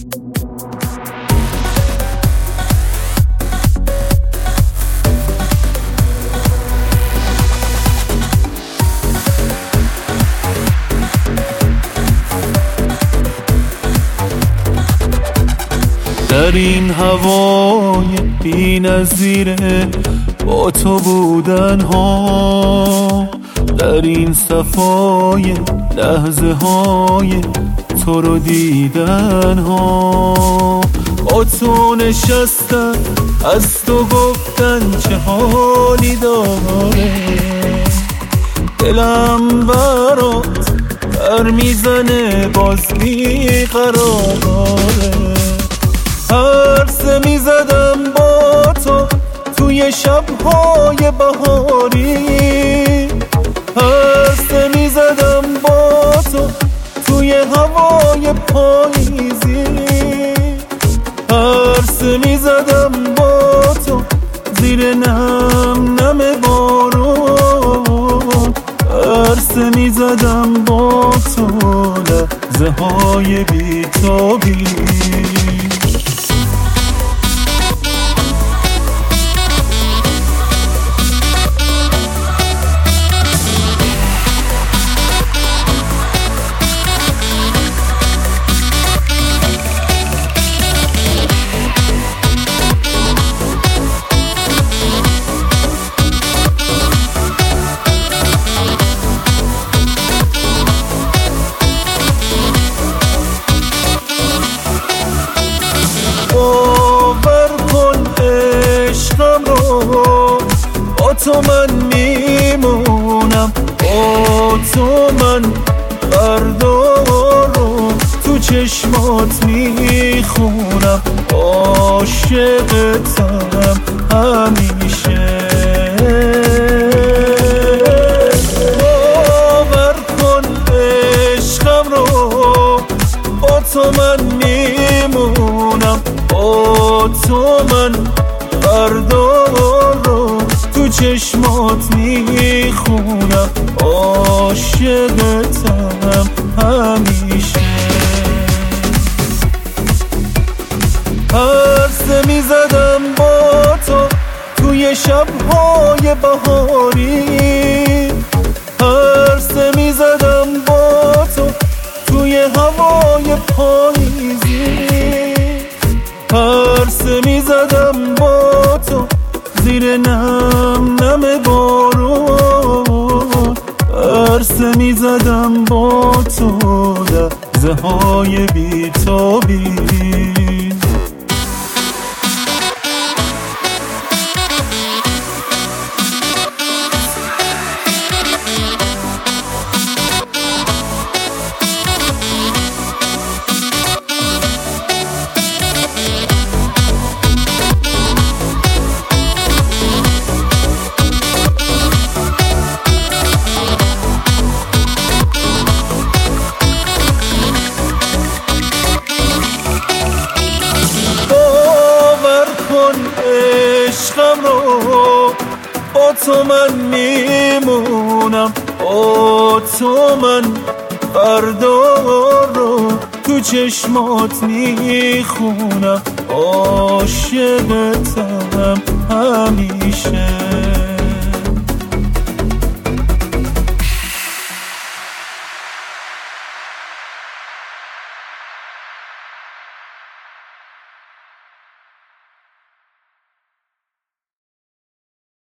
در این هوای بی نظیره با تو بودن ها، در این صفای لحظه های تو رو دیدن ها، با تو نشستن از تو گفتن چه حالی داره، دلم برات بر میزنه باز بیقراره. عرض میزدم با تو توی شبهای بهاری، عرض میزدم با تو توی هوای پاییزی، عرض میزدم با تو زیر نم نم بارون، عرض میزدم با تو لحظه های بی‌تابی. باور کن عشقم رو با تو من میمونم، با تو من فردا رو تو چشمات میخونم، عاشقتم همیشه. باور کن عشقم رو با تو من میمونم، با تو من فردا رو تو چشمات میخونم، عاشقتم همیشه. عرض میزدم با تو توی شبهای بهاری، عرض میزدم با تو توی هوای پاییزی، عرض میزدم با تو زیر نم نم بارون، عرض میزدم با تو لحظه های بی‌تابی. عشقم رو با تو من میمونم، با تو من فردا رو تو چشمات میخونم، عاشقتم همیشه.